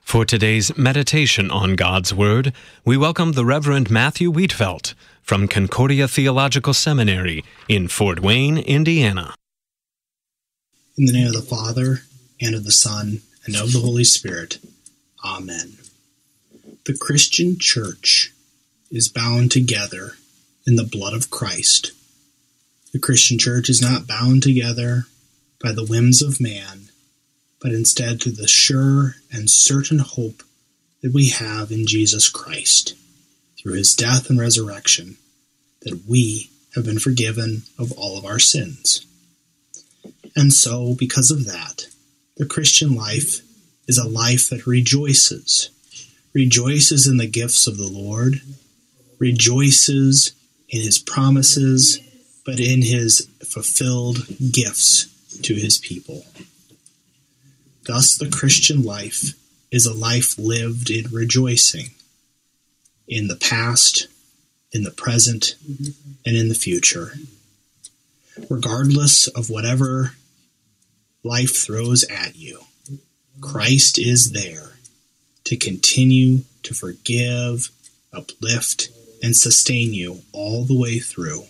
For today's meditation on God's Word, we welcome the Reverend Matthew Wheatfeld from Concordia Theological Seminary in Fort Wayne, Indiana. In the name of the Father, and of the Son, and of the Holy Spirit. Amen. The Christian Church is bound together in the blood of Christ. The Christian Church is not bound together by the whims of man, but instead through the sure and certain hope that we have in Jesus Christ, through his death and resurrection, that we have been forgiven of all of our sins. And so, because of that, the Christian life is a life that rejoices in the gifts of the Lord, rejoices in his promises, but in his fulfilled gifts to his people. Thus, the Christian life is a life lived in rejoicing in the past, in the present, and in the future. Regardless of whatever life throws at you, Christ is there to continue to forgive, uplift, and sustain you all the way through.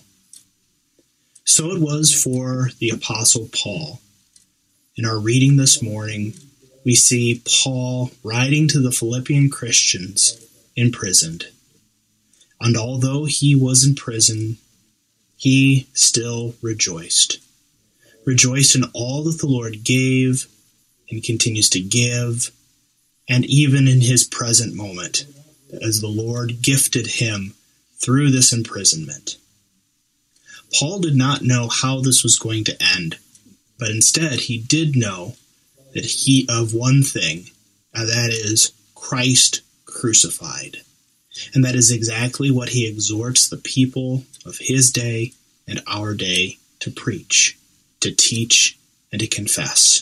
So it was for the Apostle Paul. In our reading this morning, we see Paul writing to the Philippian Christians imprisoned. And although he was in prison, he still rejoiced. Rejoiced in all that the Lord gave and continues to give, and even in his present moment, as the Lord gifted him through this imprisonment. Paul did not know how this was going to end, but instead he did know that he of one thing, and that is Christ crucified. And that is exactly what he exhorts the people of his day and our day to preach, to teach, and to confess.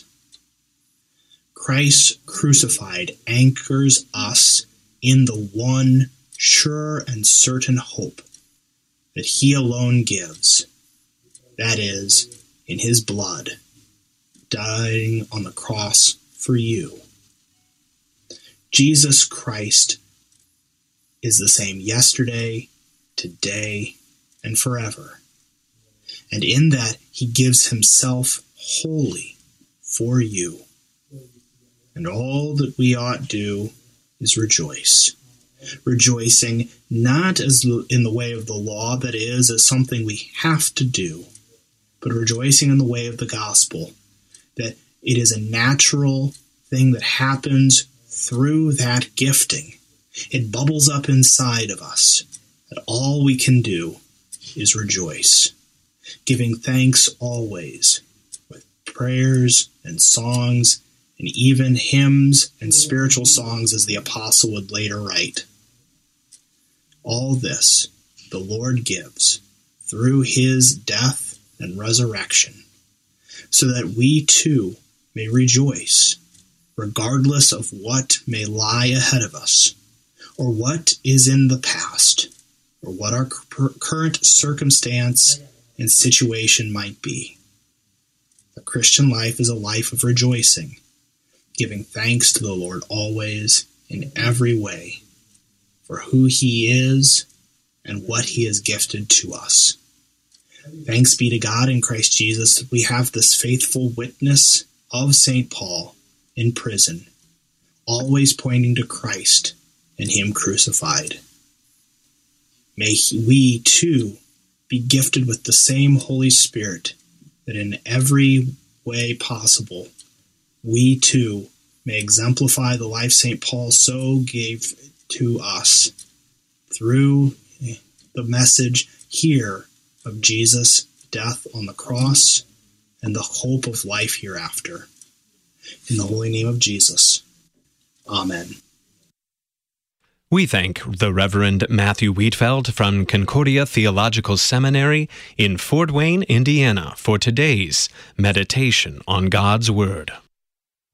Christ crucified anchors us in the one sure and certain hope that he alone gives, that is, in his blood, dying on the cross for you. Jesus Christ is the same yesterday, today, and forever. And in that, he gives himself wholly for you. And all that we ought do is rejoice. Rejoicing not as in the way of the law, that is, as something we have to do, but rejoicing in the way of the gospel, that it is a natural thing that happens through that gifting. It bubbles up inside of us, that all we can do is rejoice, giving thanks always, with prayers and songs, and even hymns and spiritual songs, as the apostle would later write. All this the Lord gives through his death and resurrection, so that we too may rejoice, regardless of what may lie ahead of us, or what is in the past, or what our current circumstance and situation might be. The Christian life is a life of rejoicing, giving thanks to the Lord always, in every way, for who he is and what he has gifted to us. Thanks be to God in Christ Jesus that we have this faithful witness of St. Paul in prison, always pointing to Christ and him crucified. May we too be gifted with the same Holy Spirit, that in every way possible, we too may exemplify the life St. Paul so gave to us through the message here of Jesus' death on the cross and the hope of life hereafter. In the holy name of Jesus. Amen. We thank the Reverend Matthew Wheatfeld from Concordia Theological Seminary in Fort Wayne, Indiana, for today's meditation on God's Word.